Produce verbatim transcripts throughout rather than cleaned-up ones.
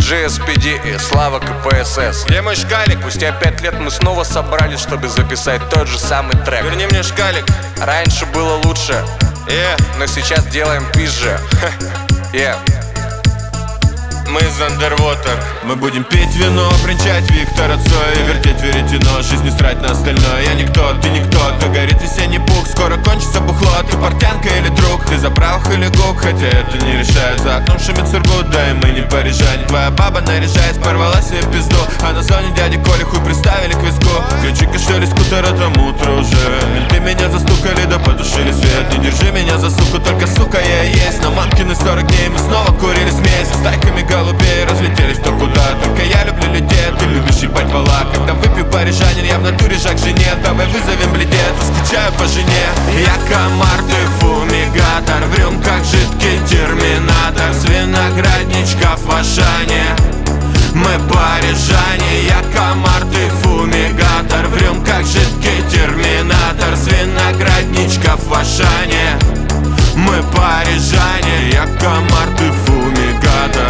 джи эс пи ди и Слава ка пэ эс эс. Где мой шкалик? Спустя пять лет мы снова собрались, чтобы записать тот же самый трек. Верни мне шкалик. Раньше было лучше, Yeah. но сейчас делаем пизже. Yeah. Мы из Underwater. Мы будем пить вино, бренчать Виктора Цоя, вертеть веретено, жизни срать на остальное. Я никто, ты никто, то горит весенний пух. Скоро кончится бухло, ты портянка или друг, ты заправах или гук, хотя это не решает. За окном шумит сургут, да и мы не парижане. Твоя баба, наряжаясь, порвала себе пизду, а на зоне дяди Коли хуй приставили к виску. Ключи кошели скутера, там утро уже. Менты меня застукали, да потушили свет. Не держи меня за суку, только сука я и есть. На мамкины сорок дней мы снова курили смесь. С тайками голубей разлетелись кто куда. Только я люблю людей, ты любишь ебать вала. Когда выпью парижанин, я в натуре жак жене. Давай вызовем бледет, скучаю по жене. Я комар, ты фумигатор, в рюмках жидкий терминатор. С виноградничков в Ашане мы парижане. Я комар, ты фумигатор, в рюмках жидкий терминатор. С виноградничков в Ашане мы парижане. Я комар, ты фумигатор.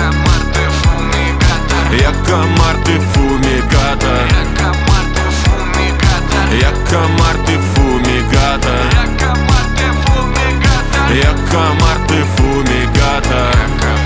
Я комар, ты фумигатор. Я комар, ты фумигатор. Я комар, ты фумигатор.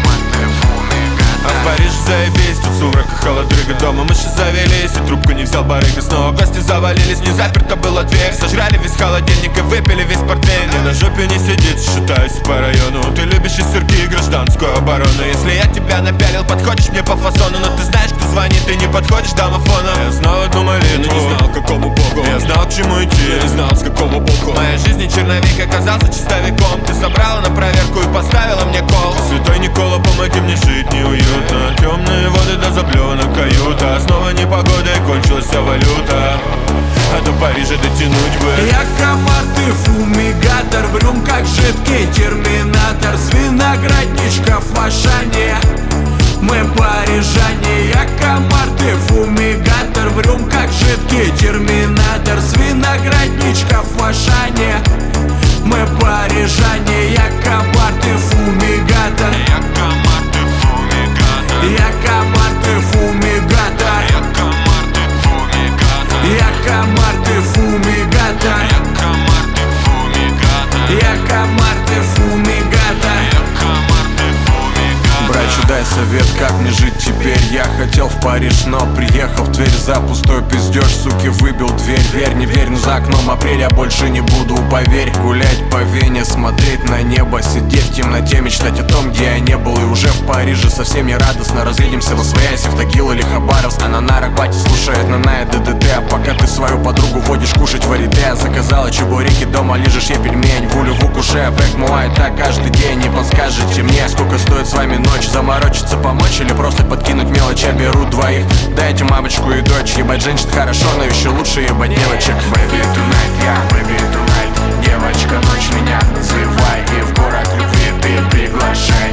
А в Париже заебись, тут сумрак и холодрыга. Дома мыши завелись, и трубку не взял барыга. Снова гости завалились, не заперта была дверь. Сожрали весь холодильник и выпили весь портвейн. Я на жопе не сидит, шатаюсь по району. Ты любишь и сырки, и гражданскую оборону. Если я тебя напялил, подходишь мне по фасону. Но ты знаешь, кто звонит, ты не подходишь домофоном. Я знал одну молитву, не знал, к какому богу. Я знал, к чему идти, я не знал, с какого боку. В моей жизни черновик оказался чистовиком. Ты собрала на проверку и поставила мне кол. Святой Никола, помоги мне жить неуютно. Темные воды до заблена каюта. Снова непогода и кончилась вся валюта. А до Парижа дотянуть бы. Я комар, ты фумигатор, в рюмках жидкий терминатор. С виноградничков в Ашане мы парижане. Я комар, ты фумигатор, в рюмках жидкий терминатор. С виноградничков в Ашане мы парижане. Я комар, ты фумигатор. Я комар, ты фумигатор. Я комар, ты фумигатор. Я комар, ты фумигатор. Я комар, ты фумигатор. Я комар, ты фумигатор. Я комар, ты фумигатор. Я комар, ты фумигатор. Брачу, дай совет, как мне жить теперь. Я хотел в Париж, но приехал в Тверь. За пустой пиздеж, суки, выбил дверь. Верь, не верь, но за окном апрель. Я больше не буду, поверь. Гулять по Вене, смотреть на небо, сидеть в темноте, мечтать о том, где я не был. И уже в Париже совсем не радостно. Разъедемся во свояси в Тагил или Хабаровск. А на нарах батя слушает на Ная ДДТ. А пока ты свою подругу водишь кушать в Арите. Заказала чебуреки, дома лижешь ей пельмень. Вулю в укуше, бэк мулай, так каждый день. Не подскажете мне, сколько стоит с вами ночь? Заморочиться, помочь или просто подкинуть мелочь? Я беру двоих, дайте мамочку и дочь. Ебать женщин хорошо, но еще лучше ебать девочек. Baby tonight, я baby tonight. Девочка, ночь меня называй. И в город любви ты приглашай.